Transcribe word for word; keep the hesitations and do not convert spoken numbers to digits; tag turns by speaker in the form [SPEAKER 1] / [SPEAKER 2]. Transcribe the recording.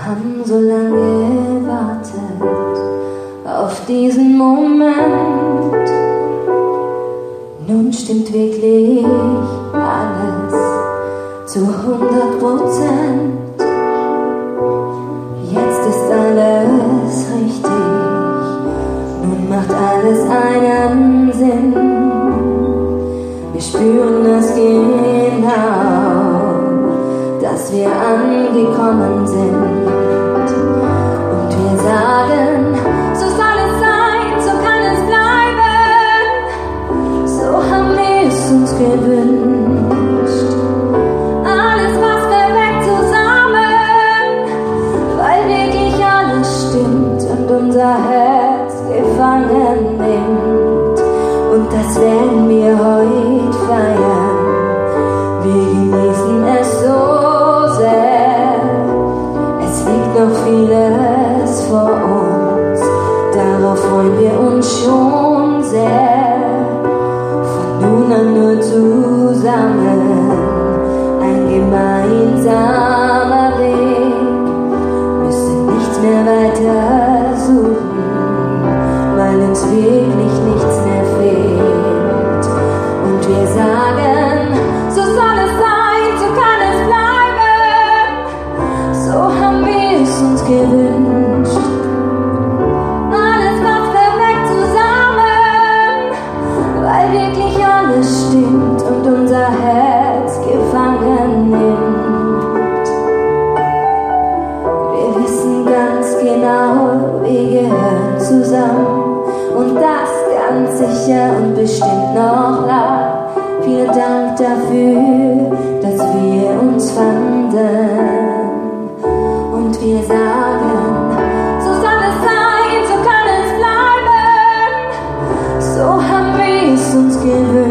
[SPEAKER 1] haben so lange gewartet auf diesen Moment. Nun stimmt wirklich alles zu hundert Prozent. Jetzt ist alles richtig, nun macht alles einen Sinn. Wir spüren es genau, dass wir angekommen sind. Und wir sagen, so soll es sein, so kann es bleiben. So haben wir es uns gewünscht. Alles passt perfekt zusammen, weil wirklich alles stimmt und unser Herz gefangen nimmt. Und das werden wir heute feiern. Wir genießen es so sehr. Es liegt noch vieles vor uns, darauf freuen wir uns schon sehr. Von nun an nur zusammen, ein gemeinsamer Weg. Müssen nichts mehr weiter suchen, weil uns wirklich nichts mehr fehlt. Und wir sagen, so soll es sein, so kann es bleiben. So haben wir es uns gewünscht. Alles passt perfekt zusammen, weil wirklich alles stimmt und unser Herz gefangen nimmt. Wir wissen ganz genau, wir gehören zusammen und das ganz sicher und bestimmt noch lang. Vielen Dank dafür, dass wir uns fanden. Und wir sagen, so soll es sein, so kann es bleiben. So haben wir es uns gewünscht.